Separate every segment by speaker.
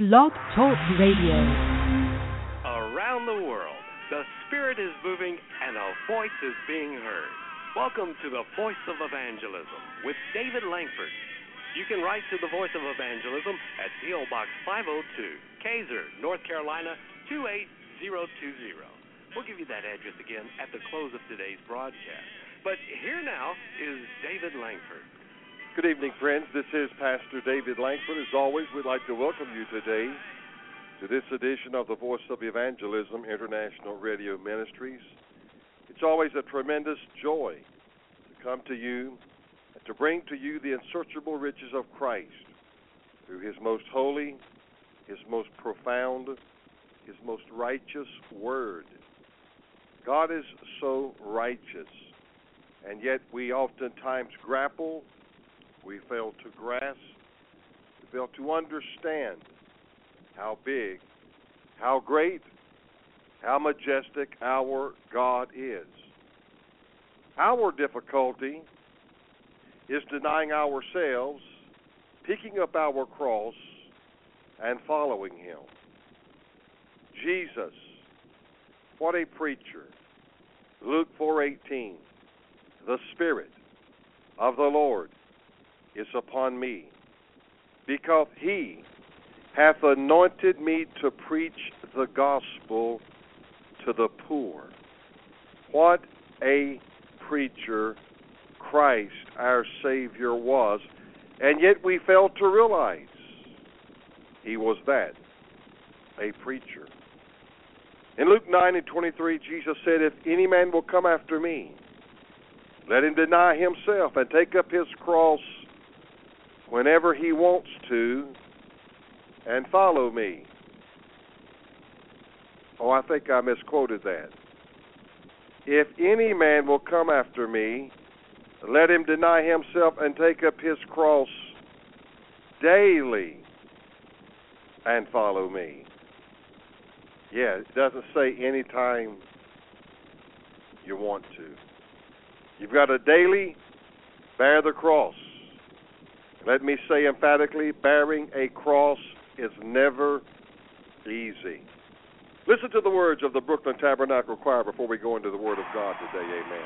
Speaker 1: Blog Talk Radio.
Speaker 2: Around the world, the Spirit is moving and a voice is being heard. Welcome to the Voice of Evangelism with David Langford. You can write to the Voice of Evangelism at P.O. Box 502, Kaiser, North Carolina 28020. We'll give you that address again at the close of today's broadcast. But here now is David Langford.
Speaker 3: Good evening, friends. This is Pastor David Langford. As always, we'd like to welcome you today to this edition of the Voice of Evangelism International Radio Ministries. It's always a tremendous joy to come to you and to bring to you the unsearchable riches of Christ through His most holy, His most profound, His most righteous Word. God is so righteous, and yet we oftentimes grapple. We fail to grasp, we fail to understand how big, how great, how majestic our God is. Our difficulty is denying ourselves, picking up our cross, and following Him. Jesus, what a preacher. Luke 4:18, the Spirit of the Lord is upon me, because He hath anointed me to preach the gospel to the poor. What a preacher Christ our Savior was, and yet we fail to realize He was that, a preacher. In Luke 9:23, Jesus said, if any man will come after me, let him deny himself and take up his cross whenever he wants to, and follow me. Oh, I think I misquoted that. If any man will come after me, let him deny himself and take up his cross daily and follow me. Yeah, it doesn't say anytime you want to. You've got to daily bear the cross. Let me say emphatically, bearing a cross is never easy. Listen to the words of the Brooklyn Tabernacle Choir before we go into the Word of God today. Amen.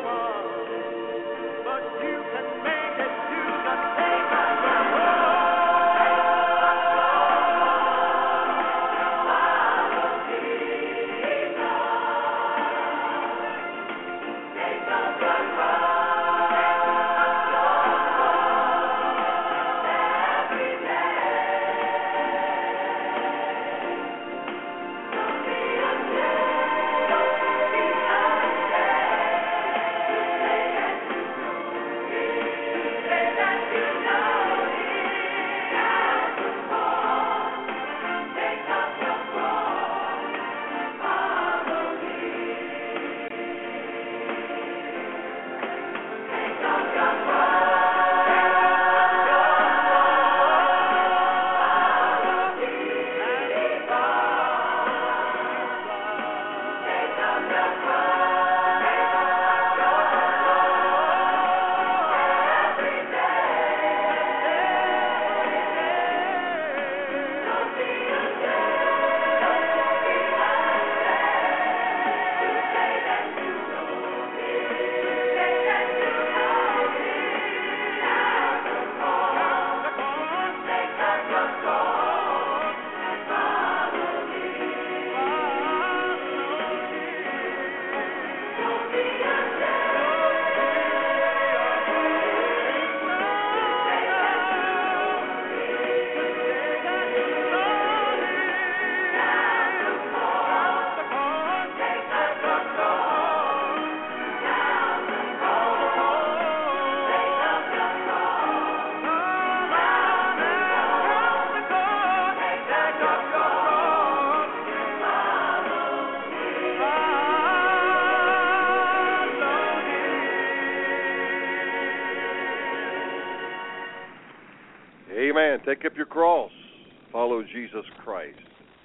Speaker 3: Amen. Take up your cross. Follow Jesus Christ.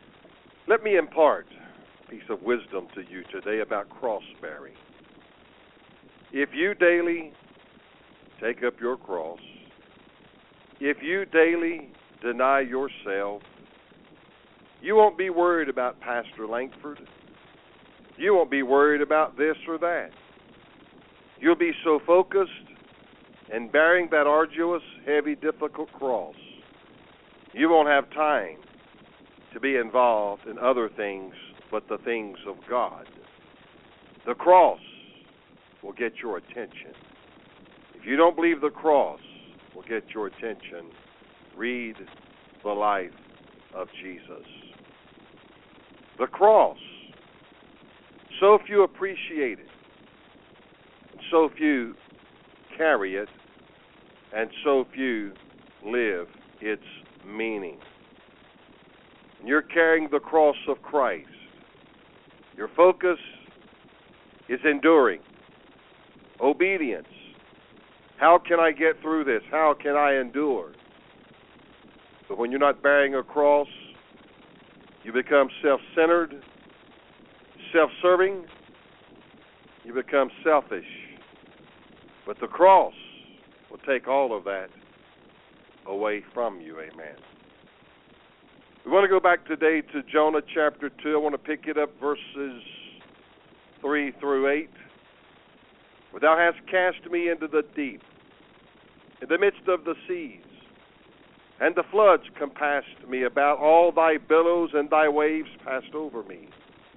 Speaker 3: Let me impart a piece of wisdom to you today about cross-bearing. If you daily take up your cross, if you daily deny yourself, you won't be worried about Pastor Langford. You won't be worried about this or that. You'll be so focused in bearing that arduous, heavy, difficult cross, you won't have time to be involved in other things but the things of God. The cross will get your attention. If you don't believe the cross will get your attention, read the life of Jesus. The cross, so few appreciate it, and so few carry it, and so few live its meaning. And you're carrying the cross of Christ. Your focus is enduring, obedience. How can I get through this? How can I endure? But when you're not bearing a cross, you become self-centered, self-serving. You become selfish. But the cross will take all of that away from you. Amen. We want to go back today to Jonah chapter 2. I want to pick it up verses 3 through 8. For thou hast cast me into the deep, in the midst of the seas, and the floods compassed me about. All thy billows and thy waves passed over me.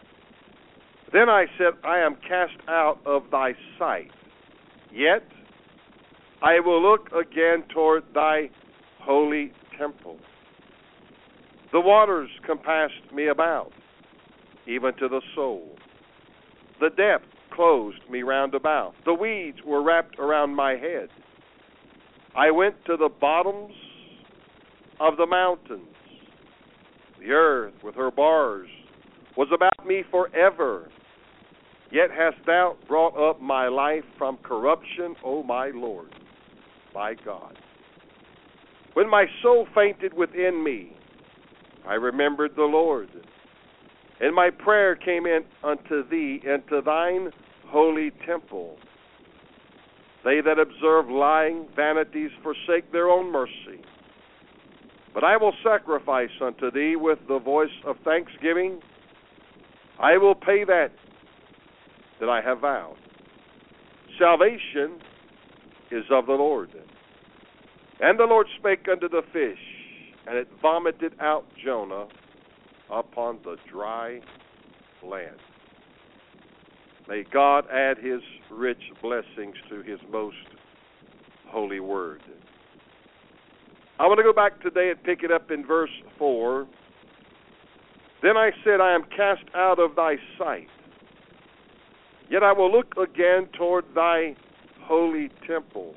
Speaker 3: Then I said, I am cast out of thy sight. Yet I will look again toward thy holy temple. The waters compassed me about, even to the soul. The depth closed me round about. The weeds were wrapped around my head. I went to the bottoms of the mountains. The earth with her bars was about me forever. Yet hast thou brought up my life from corruption, O my Lord, my God. When my soul fainted within me, I remembered the Lord, and my prayer came in unto thee, into thine holy temple. They that observe lying vanities forsake their own mercy. But I will sacrifice unto thee with the voice of thanksgiving. I will pay that I have vowed. salvation is of the Lord. And the Lord spake unto the fish, and it vomited out Jonah upon the dry land. May God add his rich blessings to his most holy word. I want to go back today and pick it up in verse 4. Then I said, I am cast out of thy sight. Yet I will look again toward thy holy temple.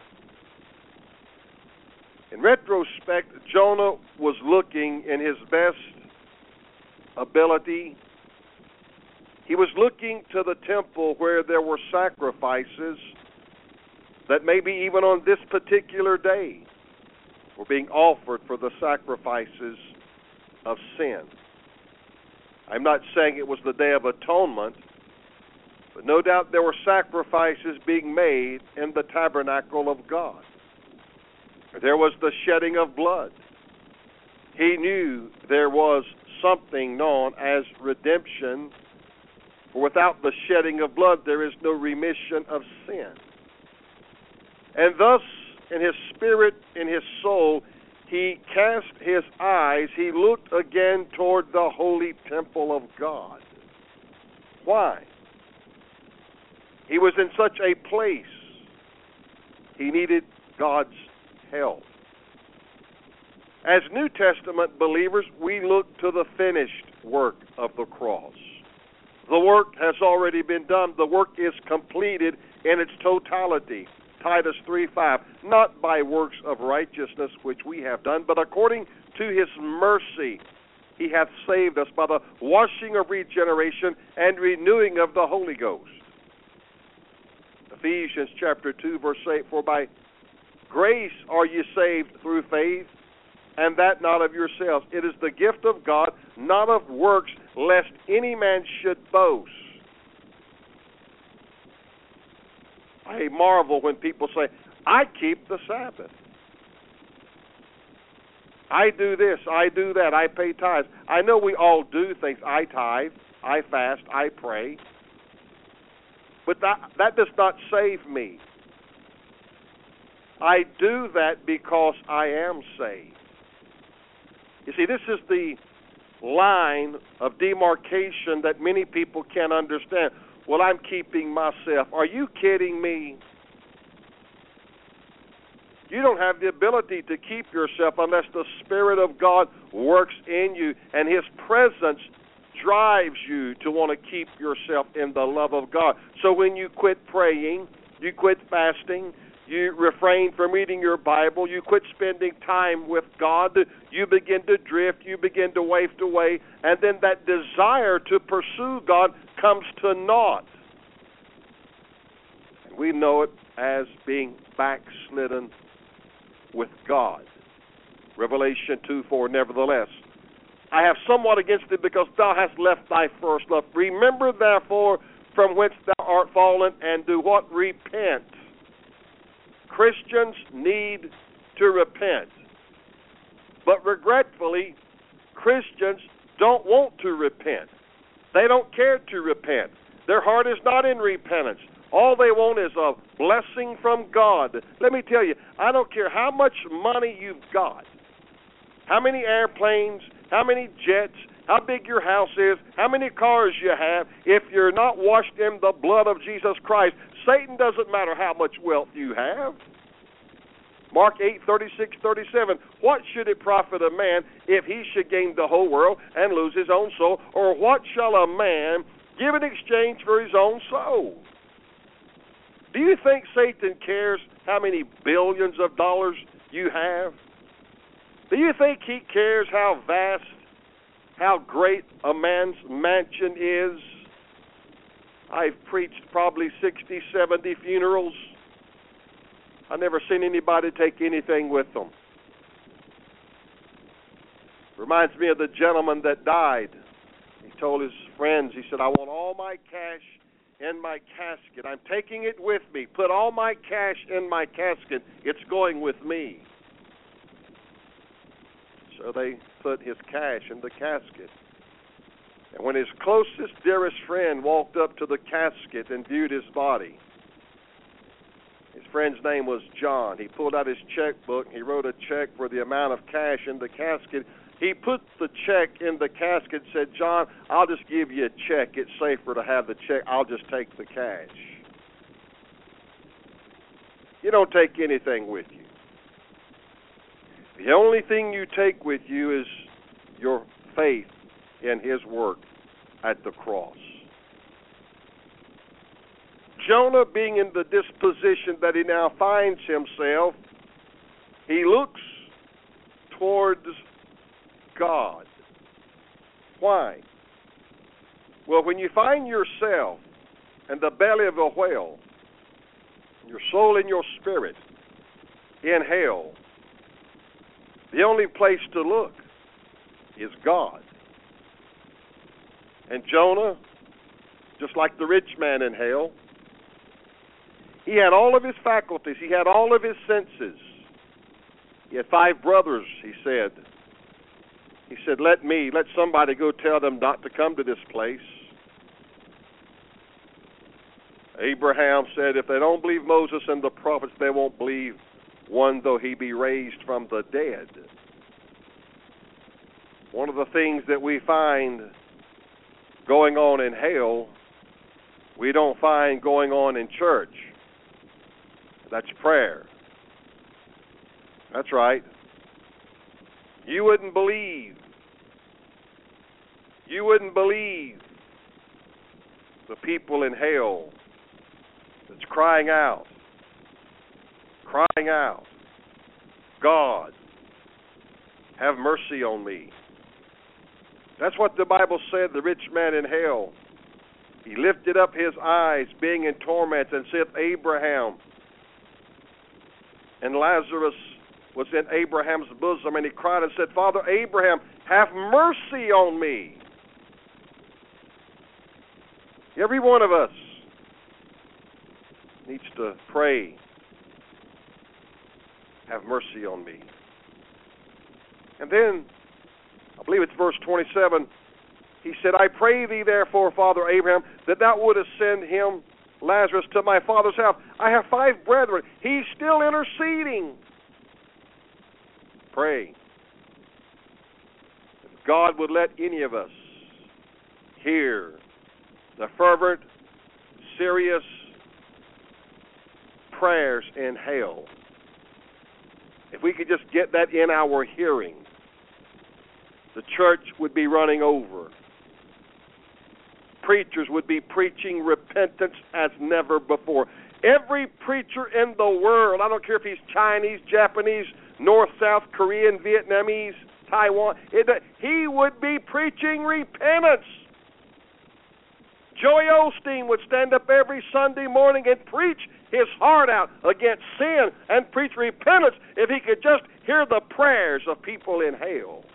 Speaker 3: In retrospect, Jonah was looking in his best ability. He was looking to the temple where there were sacrifices that maybe even on this particular day were being offered for the sacrifices of sin. I'm not saying it was the Day of Atonement, but no doubt there were sacrifices being made in the tabernacle of God. There was the shedding of blood. He knew there was something known as redemption. For without the shedding of blood, there is no remission of sin. And thus, in his spirit, in his soul, he cast his eyes, he looked again toward the holy temple of God. Why? He was in such a place. He needed God's help. As New Testament believers, we look to the finished work of the cross. The work has already been done. The work is completed in its totality. Titus 3:5, not by works of righteousness which we have done, but according to his mercy he hath saved us by the washing of regeneration and renewing of the Holy Ghost. Ephesians chapter 2, verse 8, for by grace are ye saved through faith, and that not of yourselves. It is the gift of God, not of works, lest any man should boast. I marvel when people say, I keep the Sabbath. I do this, I do that, I pay tithes. I know we all do things. I tithe, I fast, I pray. But that does not save me. I do that because I am saved. You see, this is the line of demarcation that many people can't understand. Well, I'm keeping myself. Are you kidding me? You don't have the ability to keep yourself unless the Spirit of God works in you and his presence drives you to want to keep yourself in the love of God. So when you quit praying, you quit fasting, you refrain from reading your Bible, you quit spending time with God, you begin to drift, you begin to waft away, and then that desire to pursue God comes to naught. And we know it as being backslidden with God. Revelation 2:4, nevertheless, I have somewhat against thee because thou hast left thy first love. Remember therefore from whence thou art fallen, and do what? Repent. Christians need to repent. But regretfully, Christians don't want to repent. They don't care to repent. Their heart is not in repentance. All they want is a blessing from God. Let me tell you, I don't care how much money you've got, how many airplanes, how many jets, how big your house is, how many cars you have, if you're not washed in the blood of Jesus Christ, Satan doesn't matter how much wealth you have. Mark 8:36-37, what should it profit a man if he should gain the whole world and lose his own soul? Or what shall a man give in exchange for his own soul? Do you think Satan cares how many billions of dollars you have? Do you think he cares how vast, how great a man's mansion is? I've preached probably 60, 70 funerals. I've never seen anybody take anything with them. Reminds me of the gentleman that died. He told his friends, he said, I want all my cash in my casket. I'm taking it with me. Put all my cash in my casket. It's going with me. So they put his cash in the casket. And when his closest, dearest friend walked up to the casket and viewed his body, His friend's name was John. He pulled out his checkbook. He wrote a check for the amount of cash in the casket. He put the check in the casket and said, John, I'll just give you a check. It's safer to have the check. I'll just take the cash. You don't take anything with you. The only thing you take with you is your faith in His work at the cross. Jonah, being in the disposition that he now finds himself, he looks towards God. Why? Well, when you find yourself in the belly of a whale, your soul and your spirit in hell, the only place to look is God. And Jonah, just like the rich man in hell, he had all of his faculties. He had all of his senses. He had 5 brothers, he said. He said, let somebody go tell them not to come to this place. Abraham said, if they don't believe Moses and the prophets, they won't believe one though he be raised from the dead. One of the things that we find going on in hell, we don't find going on in church. That's prayer. That's right. You wouldn't believe the people in hell that's crying out, God, have mercy on me. That's what the Bible said, the rich man in hell. He lifted up his eyes, being in torment, and said, Abraham. And Lazarus was in Abraham's bosom, and he cried and said, Father Abraham, have mercy on me. Every one of us needs to pray, have mercy on me. And then, I believe it's verse 27, he said, I pray thee therefore, Father Abraham, that thou wouldest send him, Lazarus, to my father's house. I have 5 brethren. He's still interceding. Pray. If God would let any of us hear the fervent, serious prayers in hell, if we could just get that in our hearing, the church would be running over. Preachers would be preaching repentance as never before. Every preacher in the world, I don't care if he's Chinese, Japanese, North, South Korean, Vietnamese, Taiwan, he would be preaching repentance. Joey Osteen would stand up every Sunday morning and preach his heart out against sin and preach repentance if he could just hear the prayers of people in hell.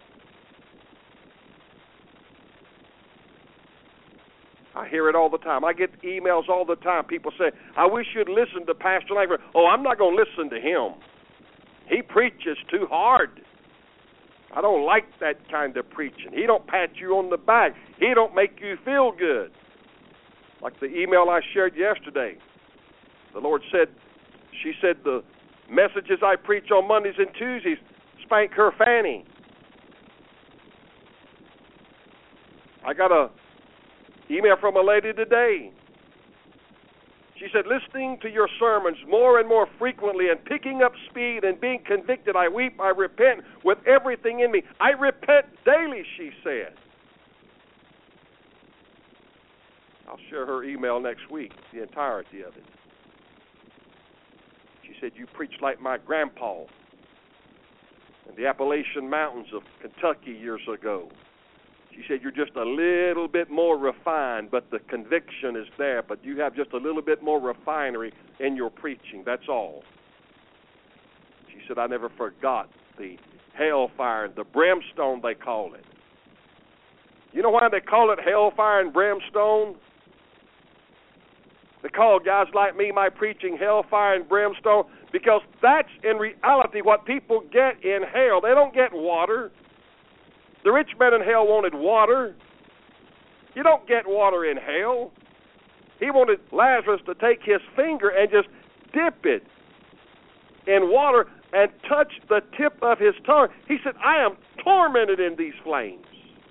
Speaker 3: I hear it all the time. I get emails all the time. People say, I wish you'd listen to Pastor Langford. Oh, I'm not going to listen to him. He preaches too hard. I don't like that kind of preaching. He don't pat you on the back. He don't make you feel good. Like the email I shared yesterday. The Lord said, she said, the messages I preach on Mondays and Tuesdays spank her fanny. I got a email from a lady today. She said, listening to your sermons more and more frequently and picking up speed and being convicted, I weep, I repent with everything in me. I repent daily, she said. I'll share her email next week, the entirety of it. She said, you preach like my grandpa in the Appalachian Mountains of Kentucky years ago. She said, you're just a little bit more refined, but the conviction is there, but you have just a little bit more refinery in your preaching, that's all. She said, I never forgot the hellfire, the brimstone they call it. You know why they call it hellfire and brimstone? They call guys like me, my preaching, hellfire and brimstone, because that's in reality what people get in hell. They don't get water. The rich man in hell wanted water. You don't get water in hell. He wanted Lazarus to take his finger and just dip it in water and touch the tip of his tongue, he said, I am tormented in these flames.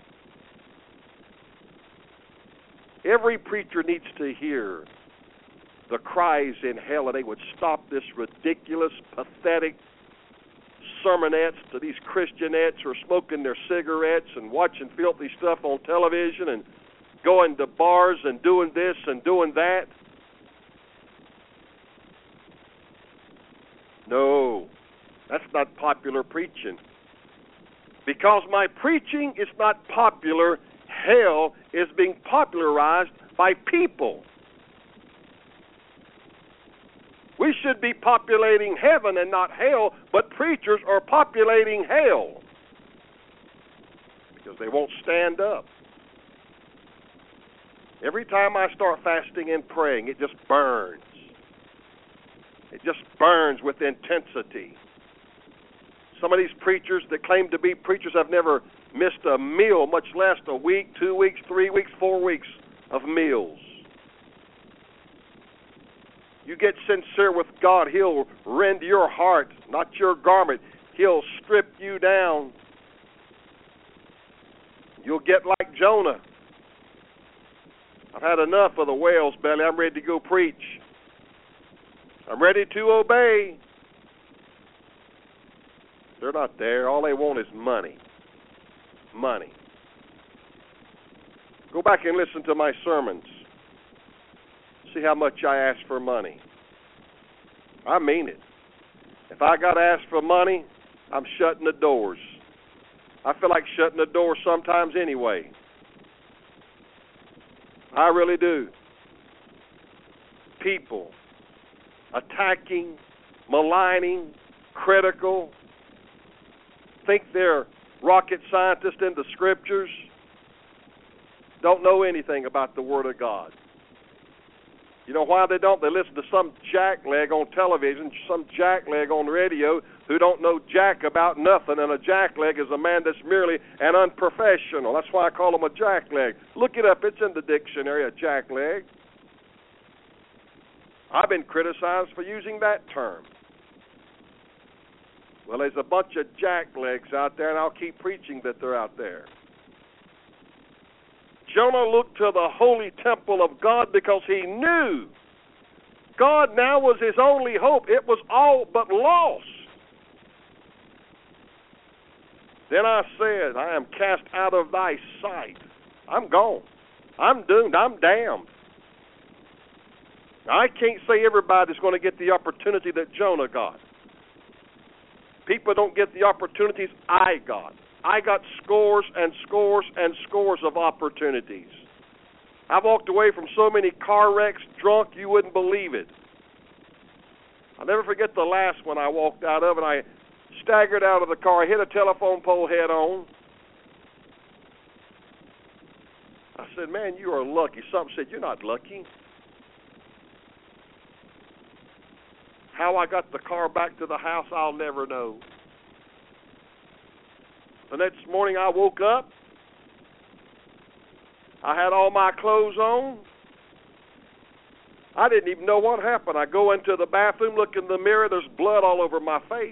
Speaker 3: Every preacher needs to hear the cries in hell, and they would stop this ridiculous, pathetic sermonettes to these Christianettes who are smoking their cigarettes and watching filthy stuff on television and going to bars and doing this and doing that. No, that's not popular preaching. Because my preaching is not popular, hell is being popularized by people. We should be populating heaven and not hell, but preachers are populating hell because they won't stand up. Every time I start fasting and praying, it just burns. It just burns with intensity. Some of these preachers that claim to be preachers have never missed a meal, much less a week, 2 weeks, 3 weeks, 4 weeks of meals. You get sincere with God, He'll rend your heart, not your garment. He'll strip you down. You'll get like Jonah. I've had enough of the whale's belly. I'm ready to go preach. I'm ready to obey. They're not there. All they want is money. Money. Go back and listen to my sermons. See how much I ask for money. I mean it. If I got to ask for money, I'm shutting the doors. I feel like shutting the doors sometimes anyway. I really do. People attacking, maligning, critical, think they're rocket scientists in the Scriptures, don't know anything about the Word of God. You know why they don't? They listen to some jackleg on television, some jackleg on radio who don't know jack about nothing, and a jackleg is a man that's merely an unprofessional. That's why I call him a jackleg. Look it up. It's in the dictionary, a jackleg. I've been criticized for using that term. Well, there's a bunch of jacklegs out there, and I'll keep preaching that they're out there. Jonah looked to the holy temple of God because he knew God now was his only hope. It was all but lost. Then I said, I am cast out of thy sight. I'm gone. I'm doomed. I'm damned. Now, I can't say everybody's going to get the opportunity that Jonah got. People don't get the opportunities I got. I got scores and scores and scores of opportunities. I've walked away from so many car wrecks drunk you wouldn't believe it. I'll never forget the last one I walked out of, and I staggered out of the car. I hit a telephone pole head on. I said, man, you are lucky. Something said, you're not lucky. How I got the car back to the house, I'll never know. The next morning I woke up. I had all my clothes on. I didn't even know what happened. I go into the bathroom, look in the mirror, there's blood all over my face.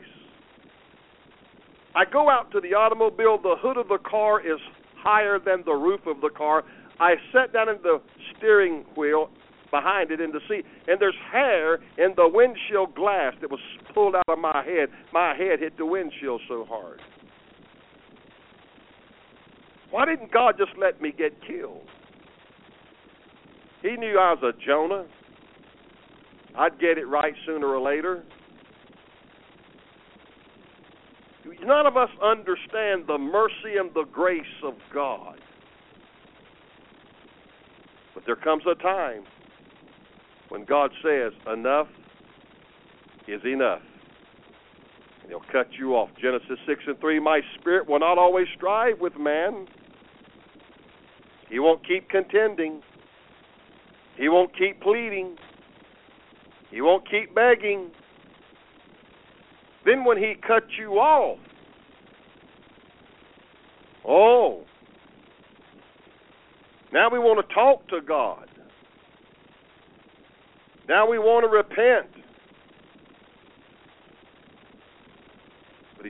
Speaker 3: I go out to the automobile. The hood of the car is higher than the roof of the car. I sat down in the steering wheel behind it in the seat, and there's hair in the windshield glass that was pulled out of my head. My head hit the windshield so hard. Why didn't God just let me get killed? He knew I was a Jonah. I'd get it right sooner or later. None of us understand the mercy and the grace of God. But there comes a time when God says, enough is enough. And He'll cut you off. Genesis 6:3, my spirit will not always strive with man. He won't keep contending. He won't keep pleading. He won't keep begging. Then when He cuts you off, now we want to talk to God. Now we want to repent.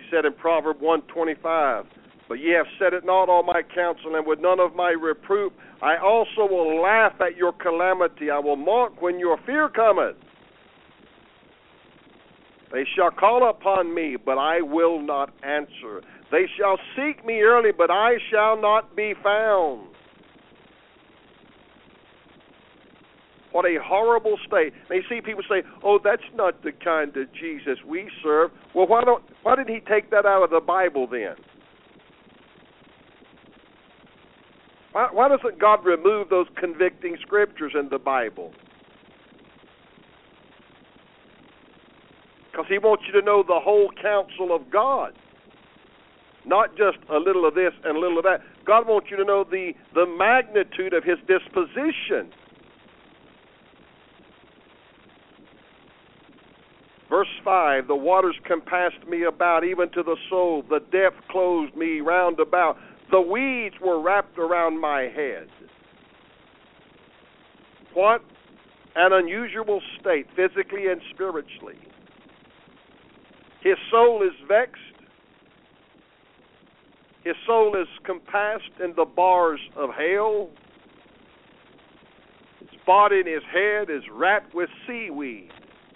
Speaker 3: said in Proverb 125, but ye have set at naught all my counsel, and with none of my reproof, I also will laugh at your calamity. I will mock when your fear cometh. They shall call upon me, but I will not answer. They shall seek me early, but I shall not be found. What a horrible state. And you see people say, oh, that's not the kind of Jesus we serve. Well, why did he take that out of the Bible then? Why doesn't God remove those convicting scriptures in the Bible? Because he wants you to know the whole counsel of God. Not just a little of this and a little of that. God wants you to know the magnitude of his disposition. Verse 5, the waters compassed me about, even to the soul. The depth closed me round about. The weeds were wrapped around my head. What an unusual state, physically and spiritually. His soul is vexed. His soul is compassed in the bars of hell. His body and his head is wrapped with seaweed.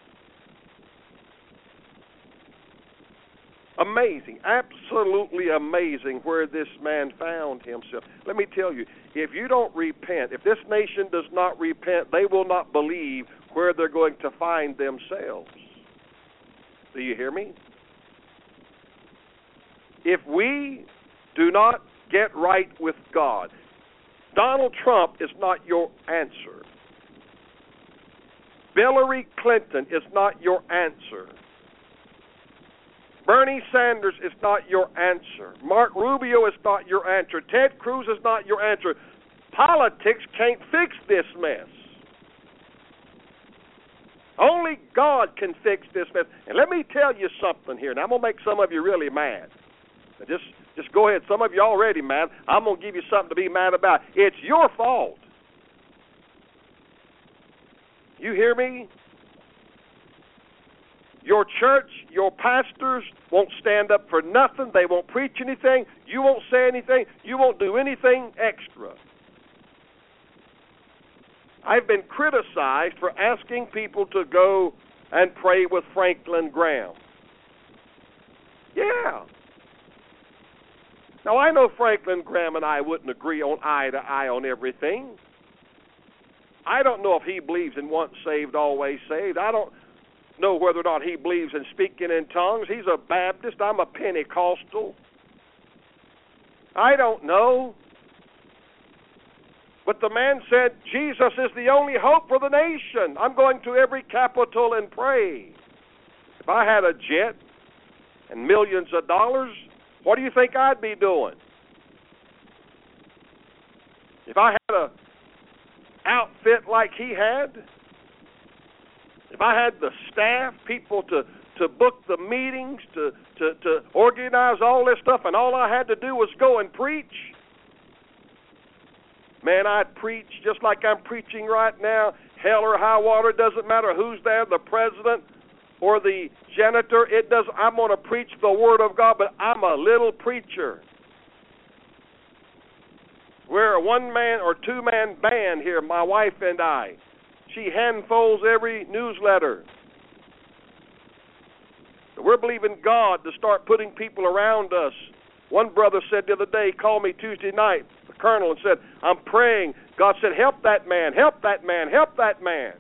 Speaker 3: Amazing, absolutely amazing where this man found himself. Let me tell you, if you don't repent, if this nation does not repent, they will not believe where they're going to find themselves. Do you hear me? If we do not get right with God, Donald Trump is not your answer. Hillary Clinton is not your answer. Bernie Sanders is not your answer. Mark Rubio is not your answer. Ted Cruz is not your answer. Politics can't fix this mess. Only God can fix this mess. And let me tell you something here. Now, I'm going to make some of you really mad. Now, just go ahead. Some of you already mad. I'm going to give you something to be mad about. It's your fault. You hear me? Your church, your pastors won't stand up for nothing. They won't preach anything. You won't say anything. You won't do anything extra. I've been criticized for asking people to go and pray with Franklin Graham. Yeah. Now, I know Franklin Graham and I wouldn't agree on eye to eye on everything. I don't know if he believes in once saved, always saved. I don't know whether or not he believes in speaking in tongues. He's a Baptist. I'm a Pentecostal. I don't know. But the man said, Jesus is the only hope for the nation. I'm going to every capital and pray. If I had a jet and millions of dollars, what do you think I'd be doing? If I had a outfit like he had, if I had the staff, people to book the meetings, to organize all this stuff, and all I had to do was go and preach, man, I'd preach just like I'm preaching right now. Hell or high water, doesn't matter who's there, the president or the janitor. I'm going to preach the Word of God, but I'm a little preacher. We're a one-man or two-man band here, my wife and I. She handfolds every newsletter. So we're believing God to start putting people around us. One brother said the other day, he called me Tuesday night, the colonel, and said, I'm praying. God said, help that man, help that man, help that man.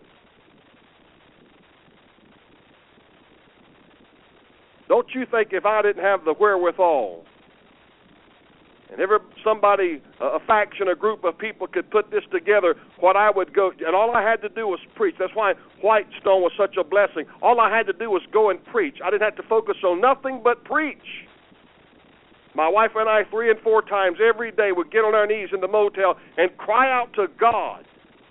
Speaker 3: Don't you think if I didn't have the wherewithal, and a faction, a group of people could put this together, what I would go, and all I had to do was preach. That's why Whitestone was such a blessing. All I had to do was go and preach. I didn't have to focus on nothing but preach. My wife and I 3 and 4 times every day would get on our knees in the motel and cry out to God.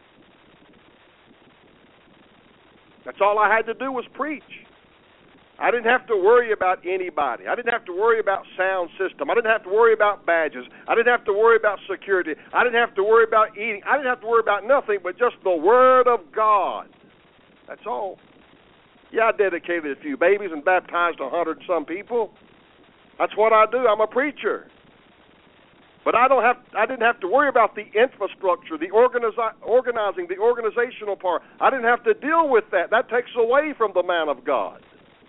Speaker 3: That's all I had to do was preach. I didn't have to worry about anybody. I didn't have to worry about sound system. I didn't have to worry about badges. I didn't have to worry about security. I didn't have to worry about eating. I didn't have to worry about nothing but just the Word of God. That's all. Yeah, I dedicated a few babies and baptized 100 and some people. That's what I do. I'm a preacher. But I didn't have to worry about the infrastructure, the organizing, the organizational part. I didn't have to deal with that. That takes away from the man of God.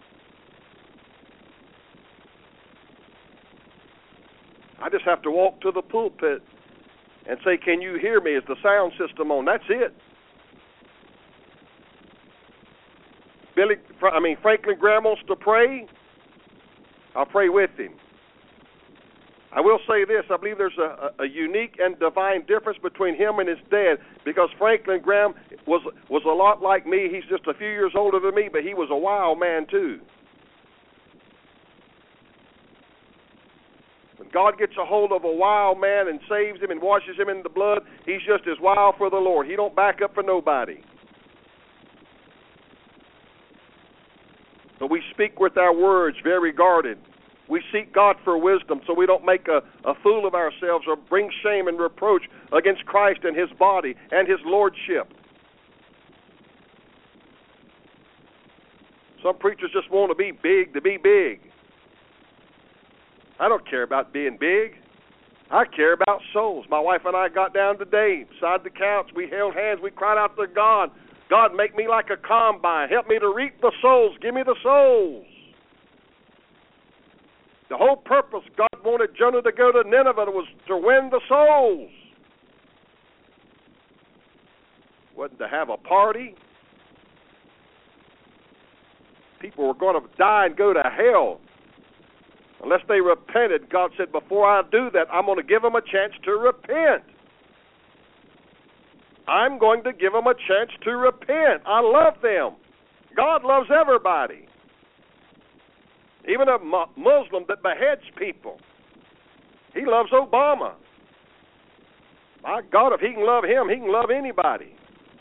Speaker 3: I just have to walk to the pulpit and say, "Can you hear me? Is the sound system on?" That's it. Franklin Graham wants to pray. I'll pray with him. I will say this. I believe there's a unique and divine difference between him and his dad, because Franklin Graham was a lot like me. He's just a few years older than me, but he was a wild man too. When God gets a hold of a wild man and saves him and washes him in the blood, he's just as wild for the Lord. He don't back up for nobody. But we speak with our words very guarded. We seek God for wisdom so we don't make a fool of ourselves or bring shame and reproach against Christ and His body and His lordship. Some preachers just want to be big. I don't care about being big. I care about souls. My wife and I got down today beside the couch. We held hands. We cried out to God. God, make me like a combine. Help me to reap the souls. Give me the souls. The whole purpose God wanted Jonah to go to Nineveh was to win the souls. Wasn't to have a party. People were going to die and go to hell unless they repented. God said, before I do that, I'm going to give them a chance to repent. I'm going to give them a chance to repent. I love them. God loves everybody. Even a Muslim that beheads people. He loves Obama. My God, if he can love him, he can love anybody.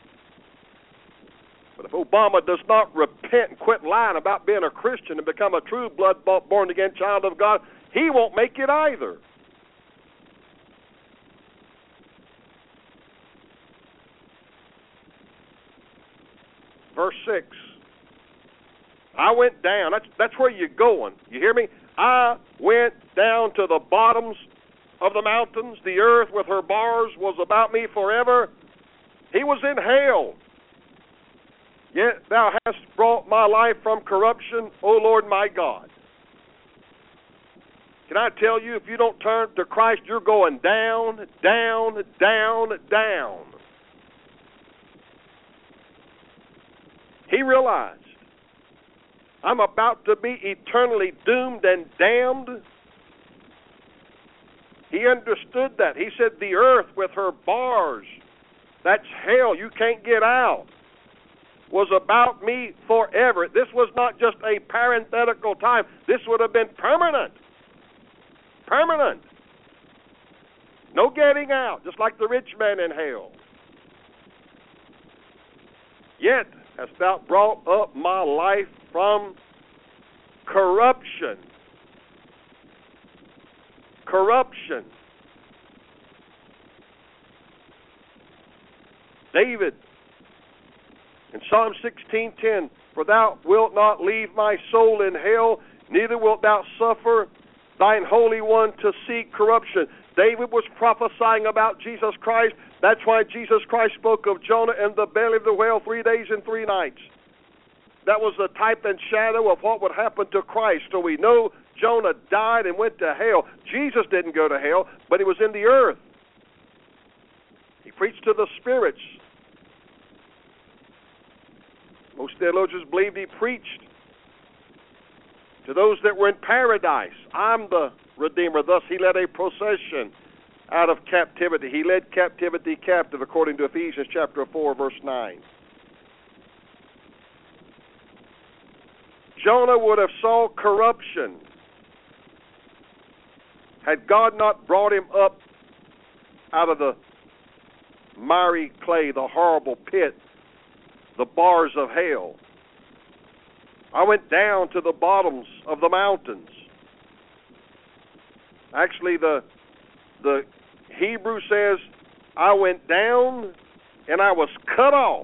Speaker 3: But if Obama does not repent and quit lying about being a Christian and become a true blood-bought, born-again child of God, he won't make it either. Verse 6. I went down. That's where you're going. You hear me? I went down to the bottoms of the mountains. The earth with her bars was about me forever. He was in hell. Yet thou hast brought my life from corruption, O Lord my God. Can I tell you, if you don't turn to Christ, you're going down, down, down, down. He realized, I'm about to be eternally doomed and damned. He understood that. He said, the earth with her bars, that's hell, you can't get out, was about me forever. This was not just a parenthetical time. This would have been permanent. Permanent. No getting out, just like the rich man in hell. Yet hast thou brought up my life from corruption. Corruption. David, in Psalm 16:10, for thou wilt not leave my soul in hell, neither wilt thou suffer thine Holy One to see corruption. David was prophesying about Jesus Christ. That's why Jesus Christ spoke of Jonah in the belly of the whale 3 days and 3 nights. That was the type and shadow of what would happen to Christ. So we know Jonah died and went to hell. Jesus didn't go to hell, but he was in the earth. He preached to the spirits. Most theologians believed he preached to those that were in paradise. I'm the Redeemer. Thus he led a procession out of captivity. He led captivity captive, according to Ephesians chapter 4, verse 9. Jonah would have saw corruption had God not brought him up out of the miry clay, the horrible pit, the bars of hell. I went down to the bottoms of the mountains. Actually, the Hebrew says, I went down and I was cut off.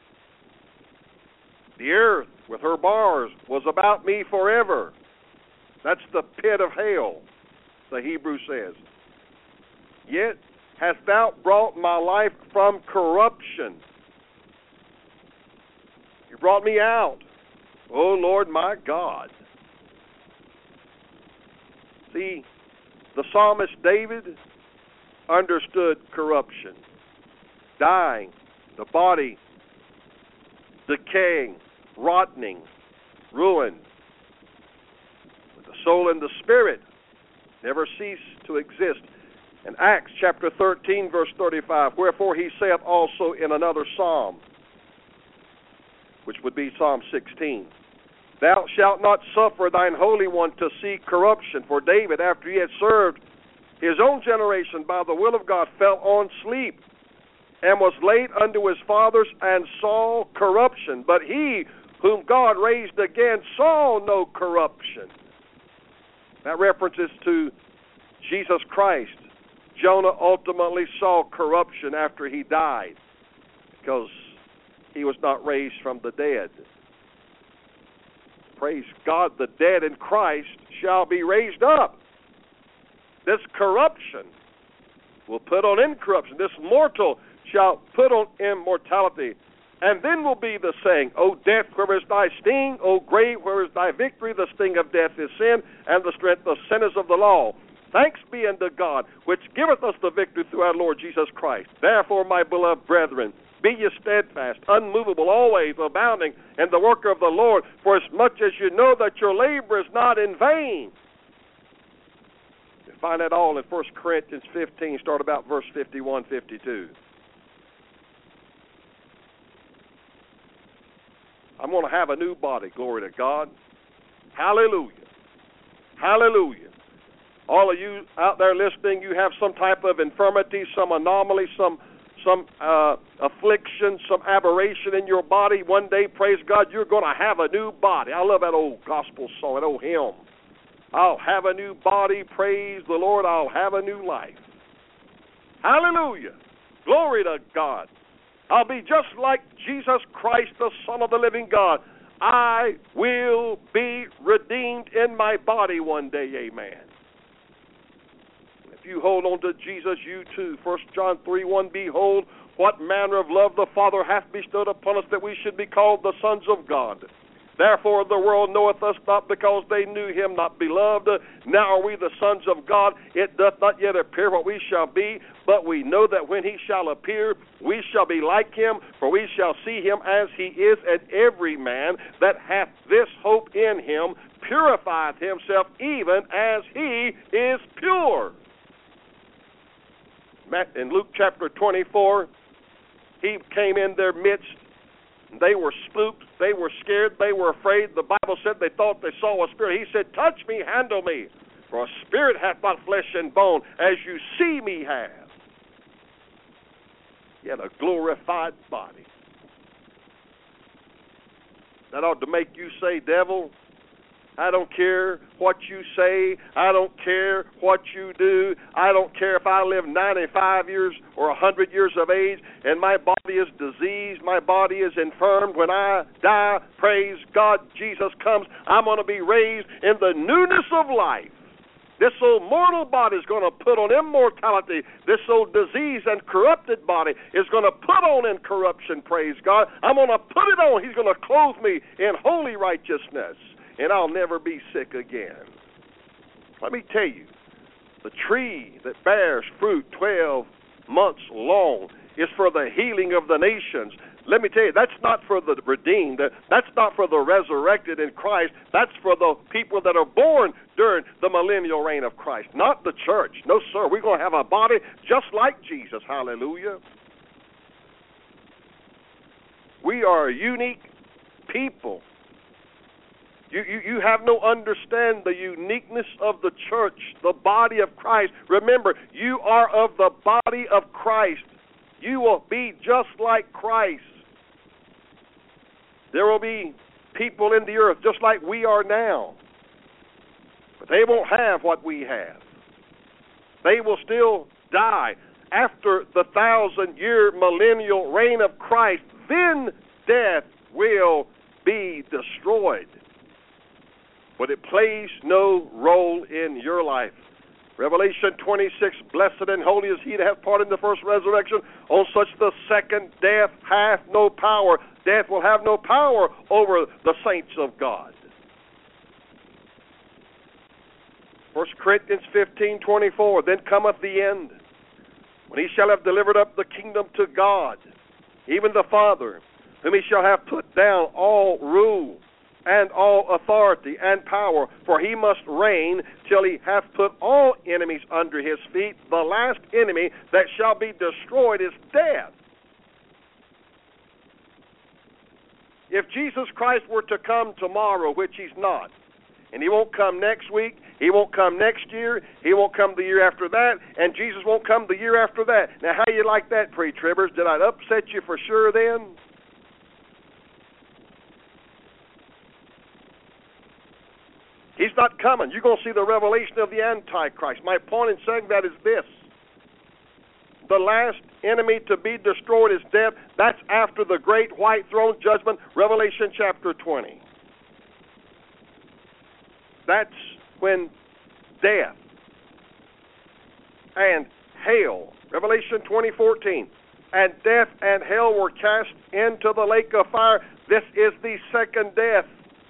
Speaker 3: The earth with her bars was about me forever. That's the pit of hell, the Hebrew says. Yet hast thou brought my life from corruption. You brought me out, O Lord my God. See, the psalmist David understood corruption, dying, the body decaying, rotting, ruined. But the soul and the spirit never cease to exist. In Acts chapter 13, verse 35, wherefore he saith also in another psalm, which would be Psalm 16, thou shalt not suffer thine Holy One to see corruption. For David, after he had served his own generation by the will of God, fell on sleep, and was laid unto his fathers, and saw corruption. But he whom God raised again saw no corruption. That references to Jesus Christ. Jonah ultimately saw corruption after he died, because he was not raised from the dead. Praise God, the dead in Christ shall be raised up. This corruption will put on incorruption. This mortal shall put on immortality. And then will be the saying, O death, where is thy sting? O grave, where is thy victory? The sting of death is sin, and the strength of sin is of the law. Thanks be unto God, which giveth us the victory through our Lord Jesus Christ. Therefore, my beloved brethren, be ye steadfast, unmovable, always abounding in the work of the Lord, for as much as you know that your labor is not in vain. You find that all in 1 Corinthians 15, start about verse 51, 52. I'm going to have a new body, glory to God. Hallelujah. Hallelujah. All of you out there listening, you have some type of infirmity, some anomaly, some affliction, some aberration in your body. One day, praise God, you're going to have a new body. I love that old gospel song, that old hymn. I'll have a new body, praise the Lord, I'll have a new life. Hallelujah. Glory to God. I'll be just like Jesus Christ, the Son of the living God. I will be redeemed in my body one day, amen. If you hold on to Jesus, you too. 1 John 3:1, behold, what manner of love the Father hath bestowed upon us, that we should be called the sons of God. Therefore the world knoweth us not, because they knew him not. Beloved, now are we the sons of God. It doth not yet appear what we shall be, but we know that when he shall appear, we shall be like him, for we shall see him as he is. And every man that hath this hope in him purifieth himself, even as he is pure. In Luke chapter 24, he came in their midst. They were spooked. They were scared. They were afraid. The Bible said they thought they saw a spirit. He said, touch me, handle me, for a spirit hath not flesh and bone, as you see me have. Yet a glorified body. That ought to make you say, devil, I don't care what you say. I don't care what you do. I don't care if I live 95 years or 100 years of age and my body is diseased, my body is infirmed. When I die, praise God, Jesus comes. I'm going to be raised in the newness of life. This old mortal body is going to put on immortality. This old diseased and corrupted body is going to put on incorruption, praise God. I'm going to put it on. He's going to clothe me in holy righteousness, and I'll never be sick again. Let me tell you, the tree that bears fruit 12 months long is for the healing of the nations. Let me tell you, that's not for the redeemed. That's not for the resurrected in Christ. That's for the people that are born during the millennial reign of Christ, not the church. No, sir. We're going to have a body just like Jesus. Hallelujah. We are a unique people. You have no understand the uniqueness of the church, the body of Christ. Remember, you are of the body of Christ. You will be just like Christ. There will be people in the earth just like we are now, but they won't have what we have. They will still die. After the 1,000-year millennial reign of Christ, then death will be destroyed. but it plays no role in your life. Revelation 26, blessed and holy is he that hath part in the first resurrection. On such the second death hath no power. Death will have no power over the saints of God. 1 Corinthians 15:24, then cometh the end, when he shall have delivered up the kingdom to God, even the Father, whom he shall have put down all rule and all authority and power, for he must reign till he hath put all enemies under his feet. The last enemy that shall be destroyed is death. If Jesus Christ were to come tomorrow, which he's not, and he won't come next week, he won't come next year, he won't come the year after that, and Jesus won't come the year after that. Now, how you like that, pre-tribbers? Did I upset you for sure then? He's not coming. You're going to see the revelation of the Antichrist. My point in saying that is this. The last enemy to be destroyed is death. That's after the great white throne judgment, Revelation chapter 20. That's when death and hell, Revelation 20:14, and death and hell were cast into the lake of fire. This is the second death.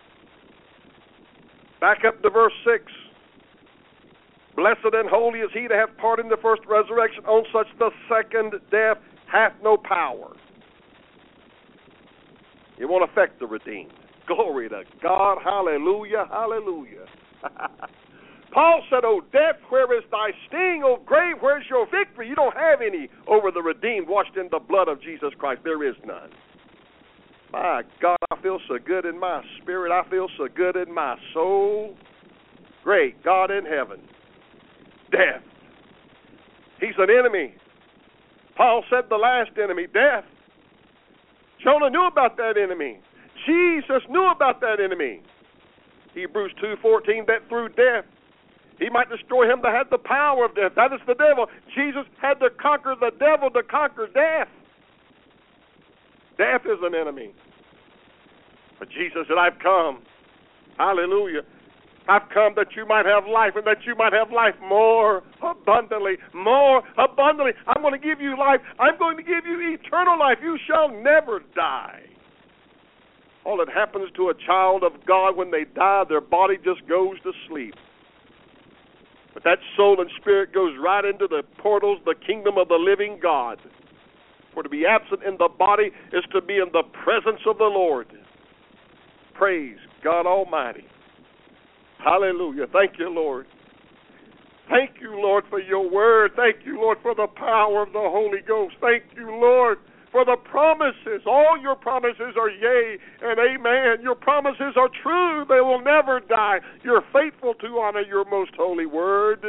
Speaker 3: Back up to verse 6. Blessed and holy is he that hath part in the first resurrection. On such the second death hath no power. It won't affect the redeemed. Glory to God. Hallelujah. Hallelujah. Paul said, O death, where is thy sting? O grave, where's your victory? You don't have any over the redeemed washed in the blood of Jesus Christ. There is none. My God, I feel so good in my spirit. I feel so good in my soul. Great God in heaven. Death. He's an enemy. Paul said the last enemy, death. Jonah knew about that enemy. Jesus knew about that enemy. Hebrews 2:14, that through death he might destroy him that had the power of death. That is the devil. Jesus had to conquer the devil to conquer death. Death is an enemy. But Jesus said, I've come. Hallelujah. I've come that you might have life, and that you might have life more abundantly. More abundantly. I'm going to give you life. I'm going to give you eternal life. You shall never die. All that happens to a child of God when they die, their body just goes to sleep. But that soul and spirit goes right into the portals, the kingdom of the living God. For to be absent in the body is to be in the presence of the Lord. Praise God Almighty. Hallelujah. Thank you, Lord. Thank you, Lord, for your word. Thank you, Lord, for the power of the Holy Ghost. Thank you, Lord, for the promises. All your promises are yea and amen. Your promises are true. They will never die. You're faithful to honor your most holy word.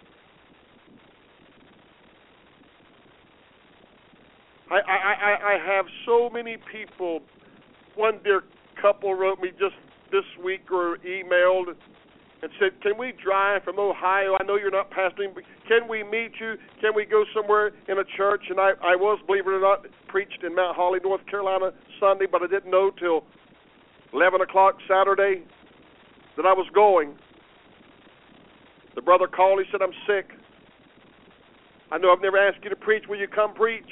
Speaker 3: I have so many people. One dear couple wrote me just this week or emailed and said, can we drive from Ohio? I know you're not pastoring, but can we meet you? Can we go somewhere in a church? And I was, believe it or not, preached in Mount Holly, North Carolina Sunday, but I didn't know till 11 o'clock Saturday that I was going. The brother called. He said, I'm sick. I know I've never asked you to preach. Will you come preach?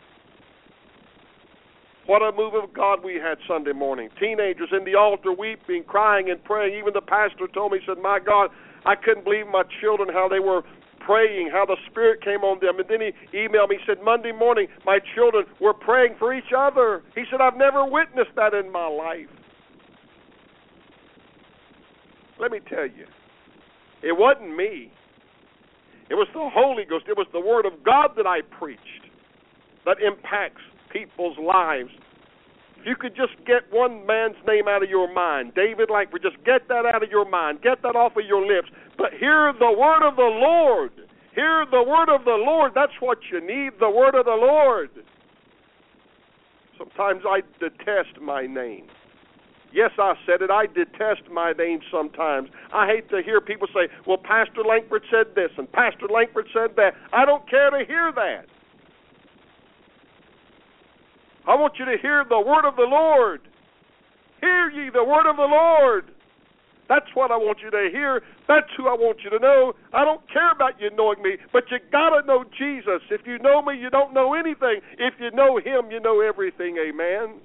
Speaker 3: What a move of God we had Sunday morning. Teenagers in the altar weeping, crying, and praying. Even the pastor told me, he said, my God, I couldn't believe my children, how they were praying, how the Spirit came on them. And then he emailed me, he said, Monday morning, my children were praying for each other. He said, I've never witnessed that in my life. Let me tell you, it wasn't me. It was the Holy Ghost. It was the Word of God that I preached that impacts people's lives. If you could just get one man's name out of your mind, David Langford, just get that out of your mind. Get that off of your lips. But hear the word of the Lord. Hear the word of the Lord. That's what you need, the word of the Lord. Sometimes I detest my name. Yes, I said it. I detest my name sometimes. I hate to hear people say, well, Pastor Langford said this and Pastor Langford said that. I don't care to hear that. I want you to hear the word of the Lord. Hear ye the word of the Lord. That's what I want you to hear. That's who I want you to know. I don't care about you knowing me, but you got to know Jesus. If you know me, you don't know anything. If you know him, you know everything. Amen.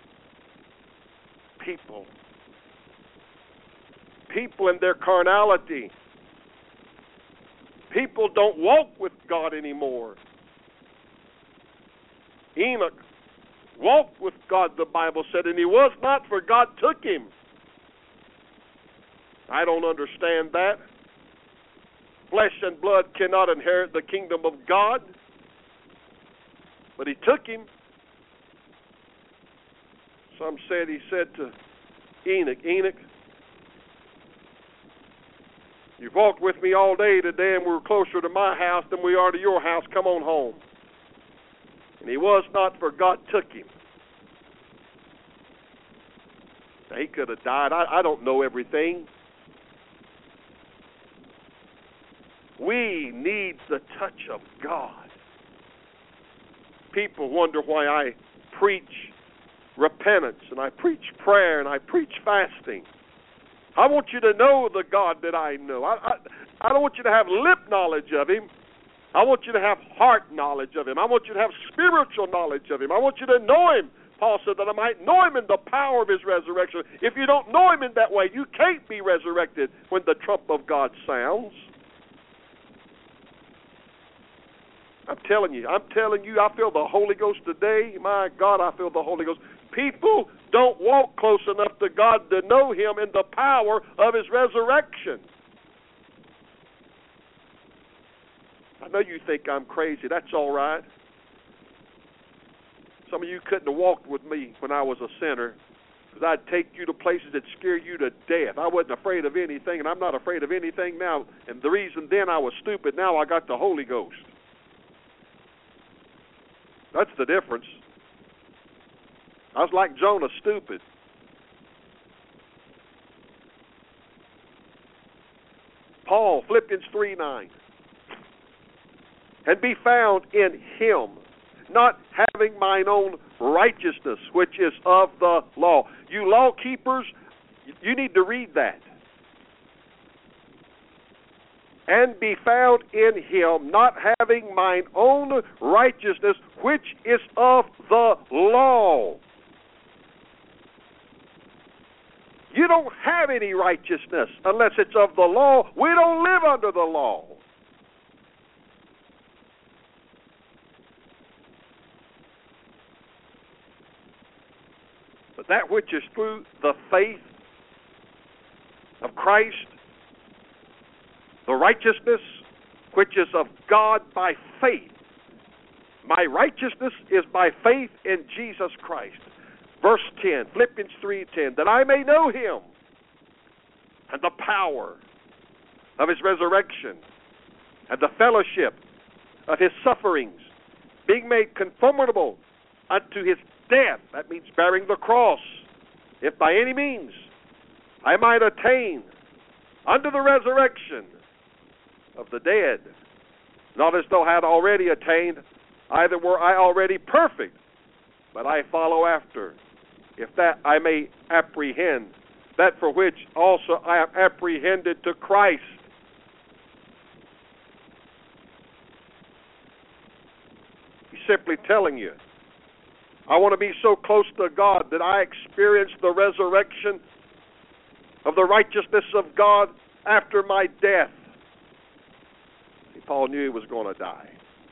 Speaker 3: People in their carnality. People don't walk with God anymore. Enoch walked with God, the Bible said, and he was not, for God took him. I don't understand that. Flesh and blood cannot inherit the kingdom of God, but he took him. Some said he said to Enoch, Enoch, you've walked with me all day today, and we're closer to my house than we are to your house. Come on home. And he was not, for God took him. Now, he could have died. I don't know everything. We need the touch of God. People wonder why I preach repentance, and I preach prayer, and I preach fasting. I want you to know the God that I know. I don't want you to have lip knowledge of him. I want you to have heart knowledge of him. I want you to have spiritual knowledge of him. I want you to know him. Paul said that I might know him in the power of his resurrection. If you don't know him in that way, you can't be resurrected when the trump of God sounds. I'm telling you, I feel the Holy Ghost today. My God, I feel the Holy Ghost. People don't walk close enough to God to know him in the power of his resurrection. I know you think I'm crazy. That's all right. Some of you couldn't have walked with me when I was a sinner, because I'd take you to places that scare you to death. I wasn't afraid of anything, and I'm not afraid of anything now. And the reason then I was stupid, now I got the Holy Ghost. That's the difference. I was like Jonah, stupid. Paul, Philippians 3:9. And be found in him, not having mine own righteousness, which is of the law. You law keepers, you need to read that. And be found in him, not having mine own righteousness, which is of the law. You don't have any righteousness unless it's of the law. We don't live under the law. But that which is through the faith of Christ, the righteousness which is of God by faith. My righteousness is by faith in Jesus Christ. Verse 10, Philippians 3:10, that I may know him and the power of his resurrection and the fellowship of his sufferings, being made conformable unto his death. That means bearing the cross, if by any means I might attain unto the resurrection of the dead. Not as though I had already attained, either were I already perfect, but I follow after, if that I may apprehend that for which also I am apprehended to Christ. He's simply telling you, I want to be so close to God that I experience the resurrection of the righteousness of God after my death. See, Paul knew he was going to die.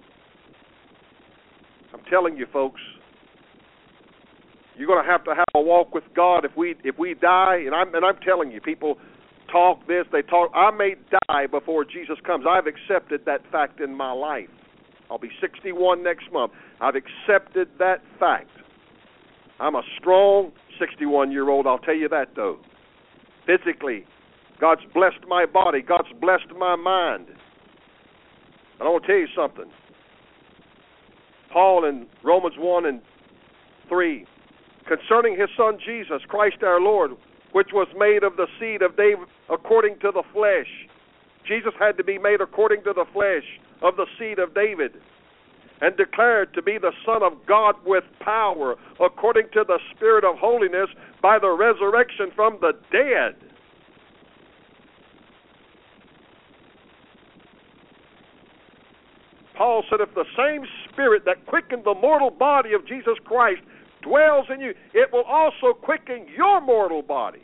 Speaker 3: I'm telling you, folks, you're going to have a walk with God if we die. And I'm telling you, people talk this, they talk. I may die before Jesus comes. I've accepted that fact in my life. I'll be 61 next month. I've accepted that fact. I'm a strong 61-year-old, I'll tell you that, though. Physically, God's blessed my body. God's blessed my mind. And I want to tell you something. Paul in Romans 1:3, concerning his Son Jesus, Christ our Lord, which was made of the seed of David according to the flesh. Jesus had to be made according to the flesh, of the seed of David, and declared to be the Son of God with power, according to the Spirit of holiness, by the resurrection from the dead. Paul said, if the same Spirit that quickened the mortal body of Jesus Christ dwells in you, it will also quicken your mortal body.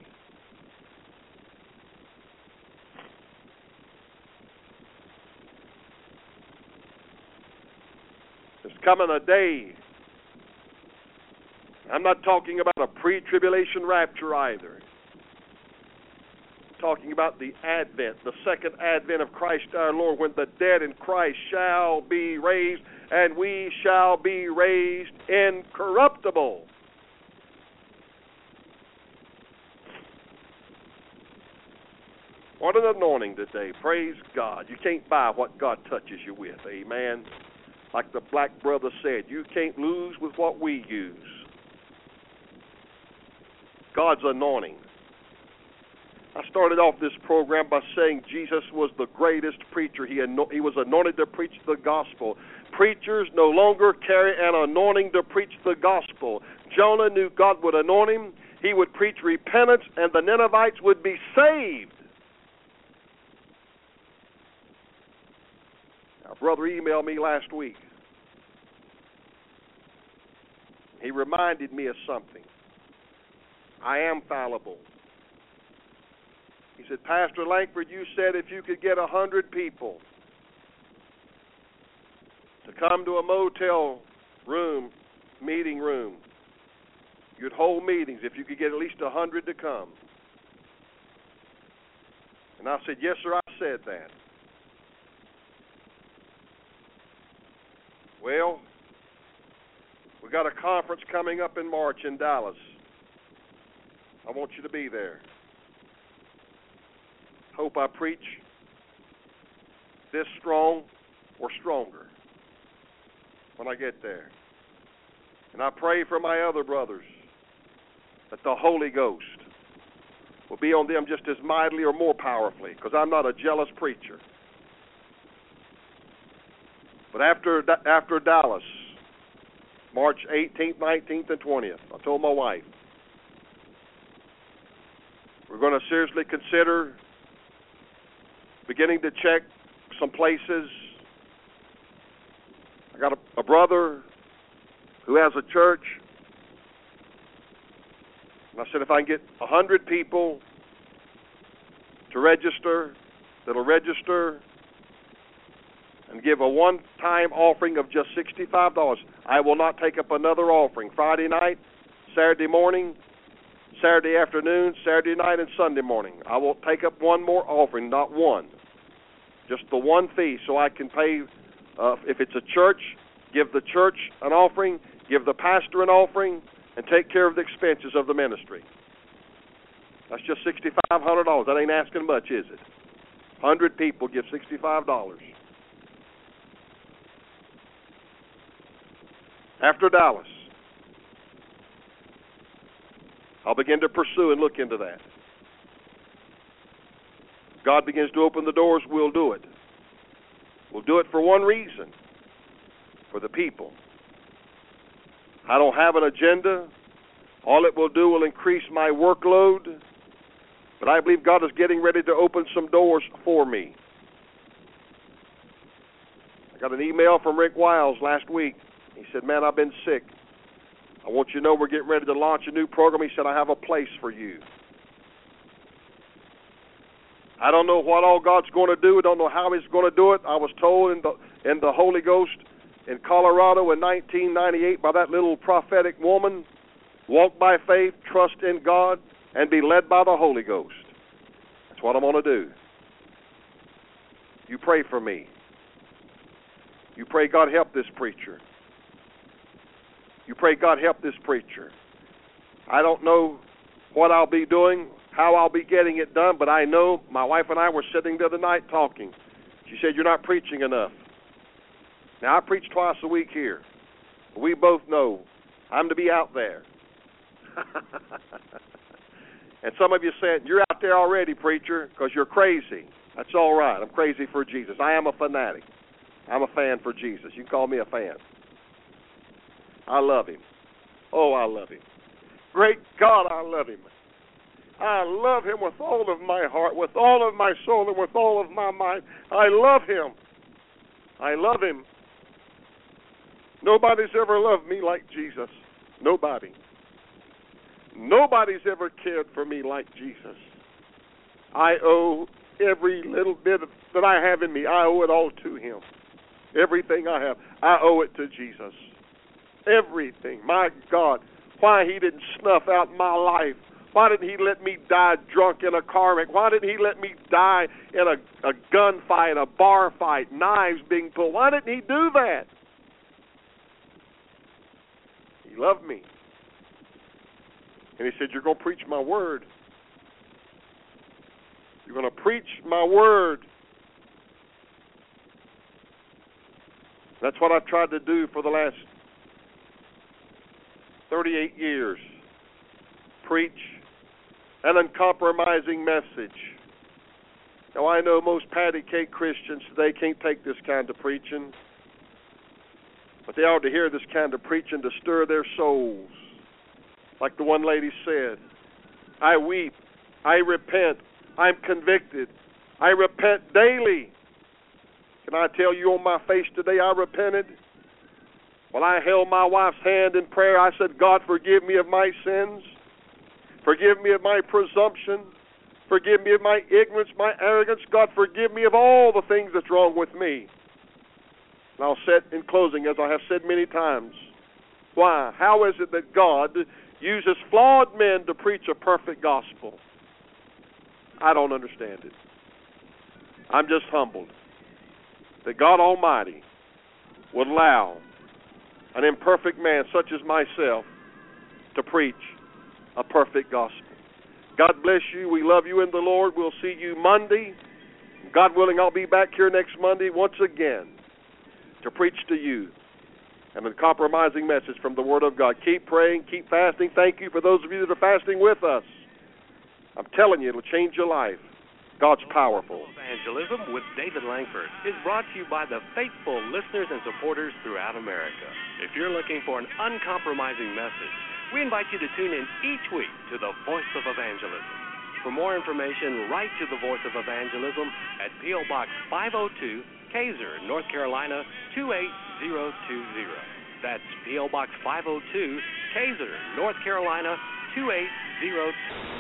Speaker 3: There's coming a day. I'm not talking about a pre-tribulation rapture either. I'm talking about the advent, the second advent of Christ our Lord, when the dead in Christ shall be raised, and we shall be raised incorruptible. What an anointing today. Praise God. You can't buy what God touches you with. Amen. Like the black brother said, you can't lose with what we use. God's anointing. I started off this program by saying Jesus was the greatest preacher. He was anointed to preach the gospel. Preachers no longer carry an anointing to preach the gospel. Jonah knew God would anoint him. He would preach repentance, and the Ninevites would be saved. A brother emailed me last week. He reminded me of something. I am fallible. He said, Pastor Langford, you said if you could get 100 people to come to a motel room, meeting room, you'd hold meetings if you could get at least 100 to come. And I said, yes, sir, I said that. Well, we got a conference coming up in March in Dallas. I want you to be there. Hope I preach this strong or stronger when I get there. And I pray for my other brothers that the Holy Ghost will be on them just as mightily or more powerfully, because I'm not a jealous preacher. But after Dallas, March 18th, 19th, and 20th, I told my wife, we're going to seriously consider beginning to check some places. I got a brother who has a church, and I said if I can get 100 people to register, that'll register and give a one-time offering of just $65. I will not take up another offering. Friday night, Saturday morning, Saturday afternoon, Saturday night, and Sunday morning. I won't take up one more offering, not one. Just the one fee, so I can pay, if it's a church, give the church an offering, give the pastor an offering, and take care of the expenses of the ministry. That's just $6,500. That ain't asking much, is it? 100 people give $65. After Dallas, I'll begin to pursue and look into that. God begins to open the doors, we'll do it. We'll do it for one reason, for the people. I don't have an agenda. All it will do will increase my workload, but I believe God is getting ready to open some doors for me. I got an email from Rick Wiles last week. He said, man, I've been sick. I want you to know we're getting ready to launch a new program. He said, I have a place for you. I don't know what all God's going to do. I don't know how He's going to do it. I was told in the Holy Ghost in Colorado in 1998 by that little prophetic woman, walk by faith, trust in God, and be led by the Holy Ghost. That's what I'm going to do. You pray for me. You pray God help this preacher. You pray God help this preacher. I don't know what I'll be doing, how I'll be getting it done, but I know my wife and I were sitting the other night talking. She said, you're not preaching enough. Now, I preach twice a week here. We both know I'm to be out there. And some of you said, you're out there already, preacher, because you're crazy. That's all right. I'm crazy for Jesus. I am a fanatic. I'm a fan for Jesus. You can call me a fan. I love Him. Oh, I love Him. Great God, I love Him. I love Him with all of my heart, with all of my soul, and with all of my mind. I love Him. I love Him. Nobody's ever loved me like Jesus. Nobody. Nobody's ever cared for me like Jesus. I owe every little bit that I have in me, I owe it all to Him. Everything I have, I owe it to Jesus. Everything. My God, why He didn't snuff out my life. Why didn't He let me die drunk in a car wreck? Why didn't He let me die in a gunfight, a bar fight, knives being pulled? Why didn't He do that? He loved me. And He said, you're going to preach my word. You're going to preach my word. That's what I've tried to do for the last 38 years. Preach an uncompromising message. Now, I know most patty cake Christians today can't take this kind of preaching, but they ought to hear this kind of preaching to stir their souls. Like the one lady said, I weep, I repent, I'm convicted, I repent daily. Can I tell you on my face today I repented? When I held my wife's hand in prayer, I said, God, forgive me of my sins. Forgive me of my presumption. Forgive me of my ignorance, my arrogance. God, forgive me of all the things that's wrong with me. And I'll say in closing, as I have said many times, why? How is it that God uses flawed men to preach a perfect gospel? I don't understand it. I'm just humbled that God Almighty would allow an imperfect man such as myself to preach a perfect gospel. God bless you. We love you in the Lord. We'll see you Monday. God willing, I'll be back here next Monday once again to preach to you an uncompromising message from the Word of God. Keep praying, keep fasting. Thank you for those of you that are fasting with us. I'm telling you, it'll change your life. God's powerful.
Speaker 2: Evangelism with David Langford is brought to you by the faithful listeners and supporters throughout America. If you're looking for an uncompromising message, we invite you to tune in each week to the Voice of Evangelism. For more information, write to the Voice of Evangelism at P.O. Box 502, Kaiser, North Carolina 28020. That's P.O. Box 502, Kaiser, North Carolina 28020.